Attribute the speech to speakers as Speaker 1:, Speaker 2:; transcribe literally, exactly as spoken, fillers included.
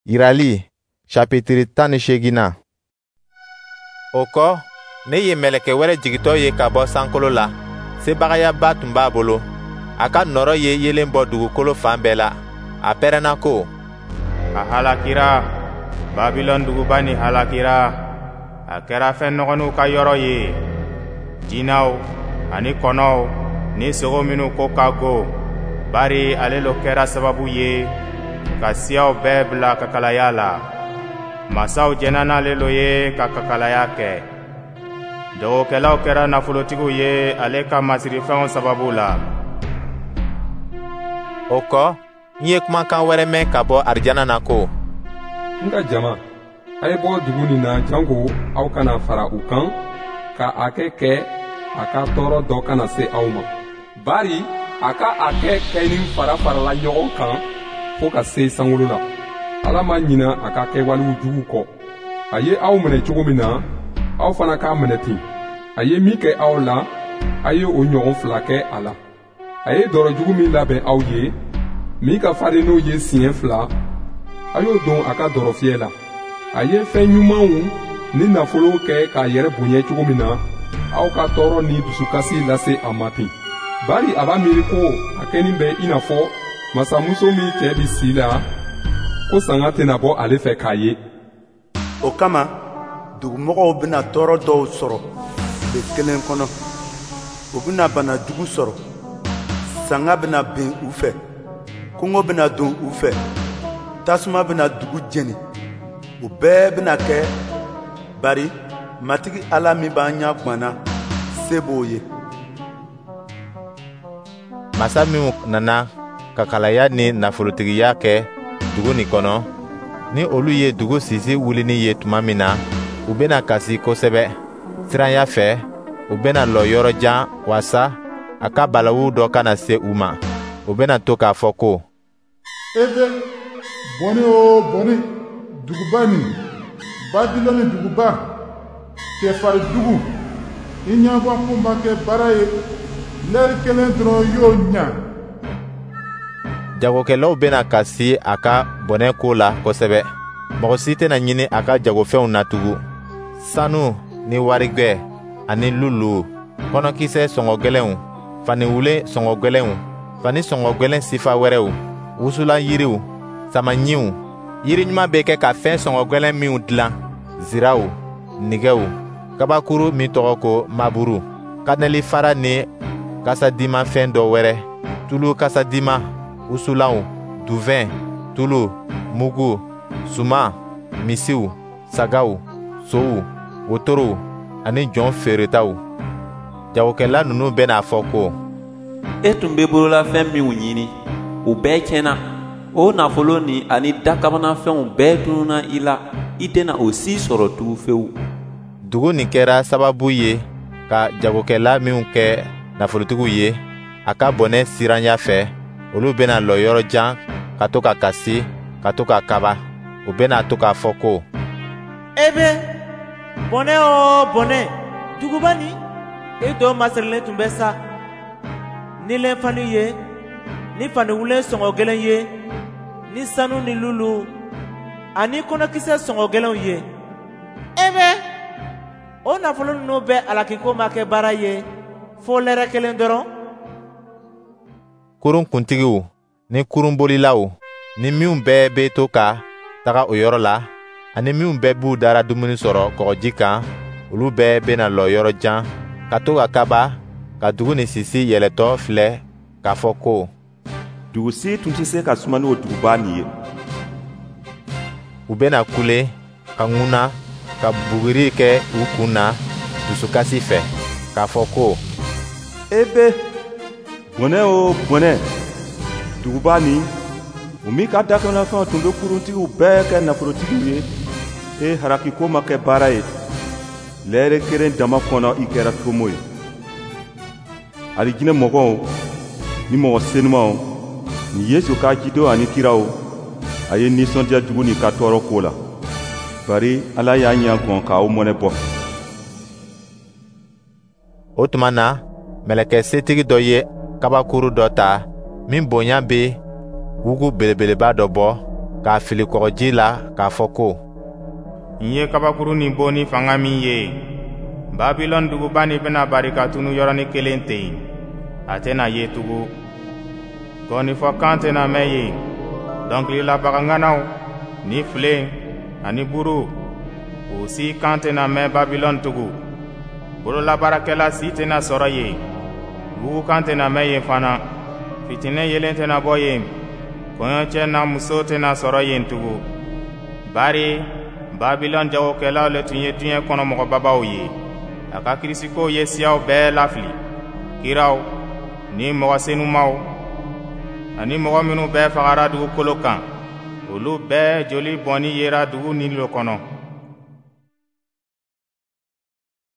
Speaker 1: Yirali chapitre tan ni seegina. O kɔ ne ye mɛlɛkɛ wɛrɛ jigitɔ ye ka bɔ sankolo la. Sebagayaba tun b'a bolo. A ka nɔrɔ ye yelen bɔ dugukolo fan bɛɛ la. A pɛrɛnna ko:
Speaker 2: a halakira, Babilɔn duguba ni halakira. A kɛra fɛn nɔgɔniw ka yɔrɔ ye. Jinaw ani kɔnɔw ni sogo minnu ko ka go. Bari ale lo kɛra sababu ye ka siyaw bɛɛ bila kakalaya la. Masaw jɛnna n'ale lo ye ka kakalaya kɛ. Jagokɛlaw kɛra nafolotigiw ye ale ka masirifɛnw sababu la.
Speaker 1: O kɔ n ye kumakan wɛrɛ mɛn ka bɔ arijana na ko:
Speaker 3: n ka jama, a ye bɔ dugu nin na janko aw kana fara u kan, ka a kɛ kɛ a ka tɔɔrɔ dɔ kana se aw ma. Bari a ka a kɛ kɛ ni fara farala ɲɔgɔn kan fo ka se sankolo la. Ala ma ɲina a ka kɛwalew jugu kɔ. A ye aw minɛ cogo min na, aw fana k'a minɛ ten. A ye min kɛ aw la, a ye o ɲɔgɔn fila kɛ a la. A ye dɔrɔ jugu min labɛn aw ye, min ka farin n'o ye siɲɛ fila, a y'o don a ka dɔrɔ fiyɛ la. A ye fɛn ɲumanw ni nafolo kɛ k'a yɛrɛ bonya cogo min na, aw ka tɔɔrɔ ni dusukasi lase a ma ten. Bari a b'a miiri ko a kɛnin bɛ i n'a fɔ masamuso min cɛ bi si la, ko sanga tɛna bɔ ale fɛ k'a ye.
Speaker 4: O kama dugumɔgɔw bena tɔɔrɔ dɔw sɔrɔ tile kelen kɔnɔ. U bena bana jugu sɔrɔ. Sanga bena ben u fɛ. Kɔngɔ bena don u fɛ. Tasuma bena dugu jeni. U bɛɛ bena kɛ. Bari matigi Ala min b'an ɲa gwanna se b'o ye.
Speaker 1: Masa minnu nana kakalaya ni nafolotigiya kɛ dugu nin kɔnɔ, ni olu ye dugu sisi wulini ye tuma min na, u bena kasi kosɛbɛ. Siranya fɛ, u bena lɔ yɔrɔ jan wasa a ka balawu dɔ kana se u ma. U bena to k'a fɔ ko:
Speaker 5: ebe bɔnɛ o bɔnɛ duguba nin, Babilɔni duguba, cɛfarin dugu, i ɲabɔ kun ma kɛ baara ye, lɛri kelen dɔrɔn y'o ɲa.
Speaker 1: Jagokɛlaw bena kasi a ka bɔnɛ ko la kosɛbɛ. Mɔgɔ si tɛna ɲini a ka jagofɛnw na tugun. Sanu ni warigwɛ ani lulu, kɔnɔkisɛ sɔngɔ gwɛlɛnw, faniwule sɔngɔ gwɛlɛnw, fani sɔngɔ gwɛlɛn sifa wɛrɛw, wusulan yiriw, samaɲiw. Yiri ɲuman bɛ kɛ ka fɛn sɔngɔ gwɛlɛn minw dilan: ziraw, nigɛw, kabakuru min tɔgɔ ko maburu, kanɛli fara ni kasadimafɛn dɔ wɛrɛ, tulu kasadima, wusulanw, duvɛn, tulu, mugu, suman, misiw, sagaw, sow, wotorow ani jɔn feeretaw. Jagokɛla ninnu bɛna fɔ ko:
Speaker 6: e tun bɛ bololafɛn minw ɲini, u bɛɛ tiɲɛna. O nafolo ni ani dakabanafɛnw bɛɛ tununa i la, i tɛna o si sɔrɔ tugun fewu.
Speaker 1: Dugu nin kɛra sababu ye ka jagokɛla minw kɛ nafolotigiw ye. A ka bɔnɛ siranya fɛ, olu bena lɔ yɔrɔ jan ka to ka kasi, ka to ka kaba. U bena to k'a fɔ ko:
Speaker 7: ebe bɔnɛ o bɔnɛ duguba nin, i dɔ masirilen tun bɛ sa. Ni lɛnfani ye, ni faniwulen sɔngɔ gwɛlɛn ye, ni sanu ni lulu ani kɔnɔkisɛ sɔngɔ gwɛlɛnw ye. ebe o nafolo ninnu bɛɛ alakiko ma kɛ baara ye fo lɛrɛ kelen dɔrɔn.
Speaker 1: Kurun kuntigiw ni kurunbolilaw ni minw bɛɛ be to ka taga o yɔrɔ la, ani minw bɛɛ b'u dara dumuni sɔrɔ kɔgɔji kan, olu bɛɛ bena lɔ yɔrɔ jan ka to ka kaba, ka dugu ni sisi yɛlɛtɔ filɛ k'a fɔ ko:
Speaker 8: dugu si tun tɛ se ka suma n'o duguba nin ye.
Speaker 1: U bena kule, ka ŋuna, ka buguri kɛ u kun na dusukasi fɛ, k'a fɔ ko:
Speaker 8: ebe bɔnɛ o bɔnɛ duguba nin, o min ka dakɛnɛfɛnw tun bɛ kuruntigiw bɛɛ kɛ nafolotigiw ye, e harakiko ma kɛ baara ye. Lɛɛrɛ kelen dama kɔnɔ i kɛra tomo ye. Alijinɛ mɔgɔw ni mɔgɔ senumanw ni Yesu ka jidenw ani kiraw, a ye nisɔndiya jugu ni ka tɔɔrɔ ko la. Bari Ala y'a ɲɛ gɔn k'aw mɔnɛ bɔ.
Speaker 1: O tuma na mɛlɛkɛ setigi dɔ ye kabakuru dɔ ta min bonya be wugu belebeleba dɔ bɔ k'a fili kɔgɔji la k'a fɔ ko,
Speaker 2: n ye kabakuru nin bon ni fanga min ye, Babilɔni duguba nin bena bari ka tunu yɔrɔnin kelen ten, a tɛna ye tugun. Gɔnnifɔ kan tɛna mɛn yen, dɔnkilila baganŋanaw ni filen ani buru, o si kan tɛna mɛn Babilɔni tugun. Bololabaarakɛla si tɛna sɔrɔ yen, bugu kan tɛna mɛn yen fana. Fitinɛ yelen tɛna bɔ yen, kɔɲɔcɛ n'a muso tɛna sɔrɔ yen tugun. Bari Babilɔni jagokɛlaw le tun ye diɲɛ kɔnɔ mɔgɔbabaw ye. A ka kirisikow ye siyaw bɛɛ lafili, kiraw ni mɔgɔ senumaw ani mɔgɔ minnu bɛɛ fagara dugukolo kan. Olu bɛɛ joli bɔnni yera dugu Nilo kɔnɔ.